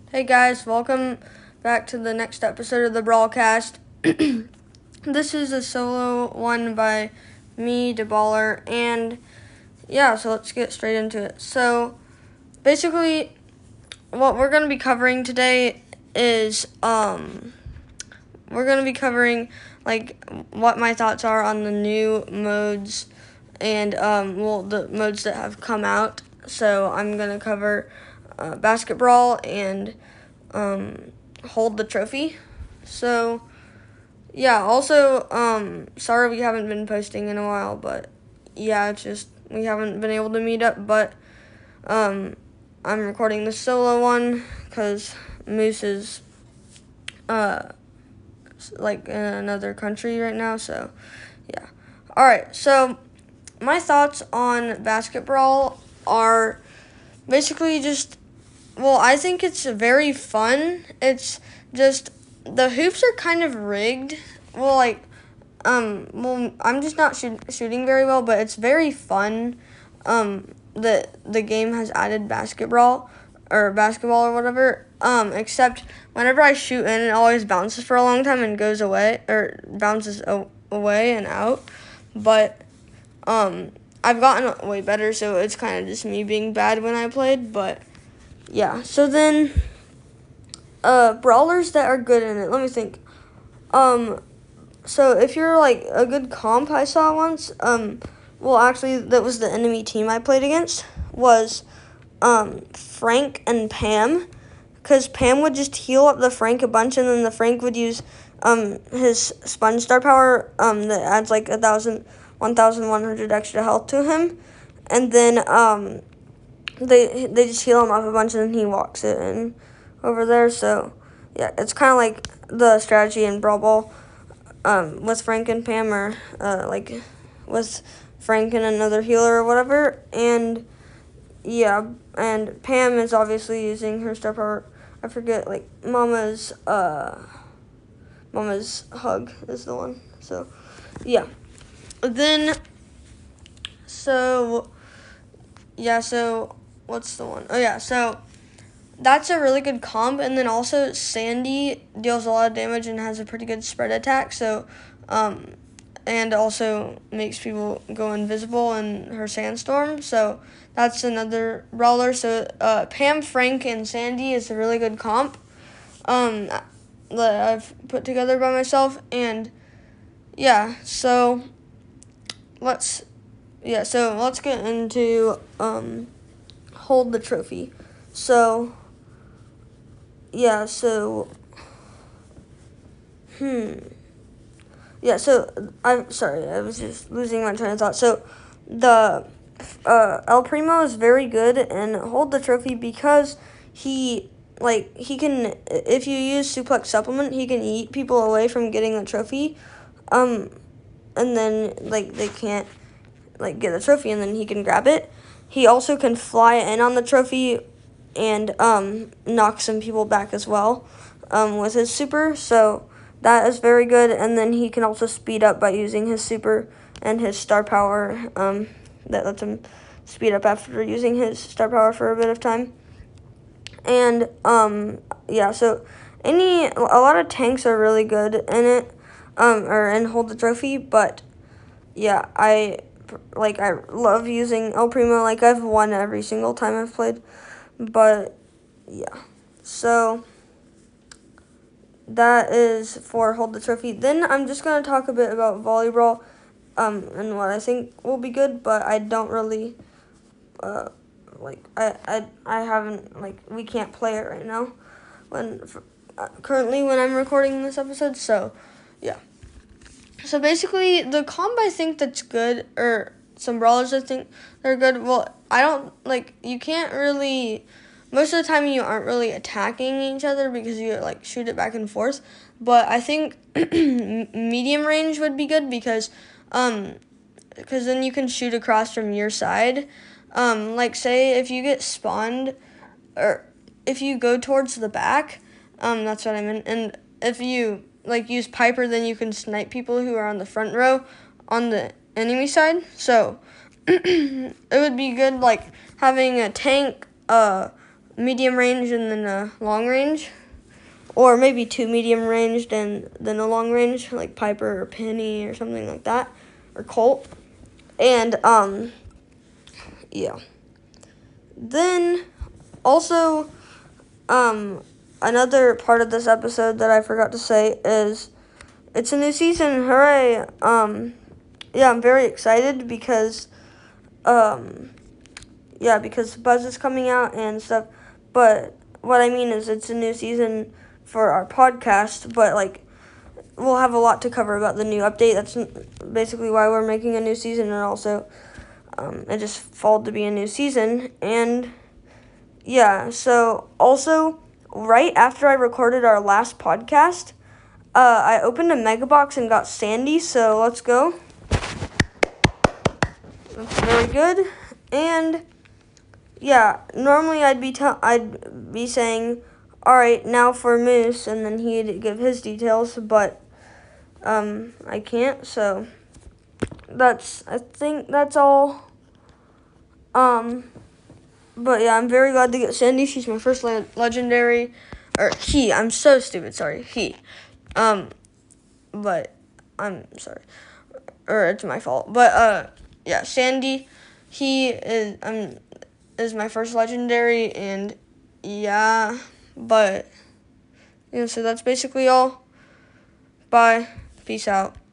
Hey guys, welcome back to the next episode of the Brawlcast. This is a solo one by me, DeBaller, and so let's get straight into it. So, basically, what we're going to be covering today is, we're going to be covering, what my thoughts are on the new modes and, the modes that have come out. So, I'm going to cover Basket Brawl and hold the trophy. So, also, sorry we haven't been posting in a while, but it's just we haven't been able to meet up, but I'm recording the solo one because Moose is in another country right now, so Alright, so my thoughts on Basket Brawl are basically I think it's very fun. It's just the hoops are kind of rigged. I'm just not shooting very well, but it's very fun. The game has added basketball or whatever. Except whenever I shoot in, it always bounces for a long time and goes away or bounces away and out. But I've gotten way better, so it's kind of just me being bad when I played, but. Yeah, so then, brawlers that are good in it, let me think. So if you're, a good comp I saw once, actually, that was the enemy team I played against, was, Frank and Pam, because Pam would just heal up the Frank a bunch, and then the Frank would use, his Sponge Star power, that adds, 1,100 extra health to him, and then, they just heal him up a bunch, and then he walks it in over there. So, it's kind of like the strategy in Brawl Ball with Frank and Pam, or with Frank and another healer or whatever. And, and Pam is obviously using her star power. I forget, Mama's Hug is the one. So, Then, so what's the one? So that's a really good comp, and then also Sandy deals a lot of damage and has a pretty good spread attack, so, and also makes people go invisible in her Sandstorm, so that's another brawler. So, Pam, Frank, and Sandy is a really good comp, that I've put together by myself, and, so let's get into, hold the trophy. So, I'm sorry, I was just losing my train of thought. So, the El Primo is very good and hold the trophy because he can, if you use Suplex Supplement, he can eat people away from getting the trophy, and then, they can't, get the trophy, and then he can grab it. He also can fly in on the trophy and knock some people back as well with his super. So that is very good. And then he can also speed up by using his super and his star power that lets him speed up after using his star power for a bit of time. And so a lot of tanks are really good in it or in Hold the Trophy, but I love using El Primo. I've won every single time I've played. But, so that is for Hold the Trophy. Then I'm just going to talk a bit about Volleyball and what I think will be good, but I don't really, I haven't, we can't play it right now currently when I'm recording this episode, so, So basically, the comp I think that's good, or some brawlers I think they're good, I don't, you can't really, most of the time you aren't really attacking each other because you, shoot it back and forth, but I think medium range would be good because then you can shoot across from your side. Say if you get spawned, or if you go towards the back, that's what I meant, and if you use Piper, then you can snipe people who are on the front row on the enemy side. So it would be good having a tank medium range and then a long range. Or maybe 2 medium ranged and then a long range, like Piper or Penny or something like that, or Colt. And, yeah. Then, also, another part of this episode that I forgot to say is it's a new season, hooray. Yeah, I'm very excited because, because Buzz is coming out and stuff. But what I mean is it's a new season for our podcast, but, like, we'll have a lot to cover about the new update. That's basically why we're making a new season, and also it just falled to be a new season. And, yeah, so also, right after I recorded our last podcast, I opened a Mega Box and got Sandy, so let's go. That's very good. And, yeah, normally I'd be saying, all right, now for Moose, and then he'd give his details, but I can't, so I think that's all. But yeah, I'm very glad to get Sandy. She's my first legendary, or he. I'm so stupid. Sorry, he. But I'm sorry, or it's my fault. But yeah, Sandy. He is my first legendary, and yeah, but yeah. So that's basically all. Bye. Peace out.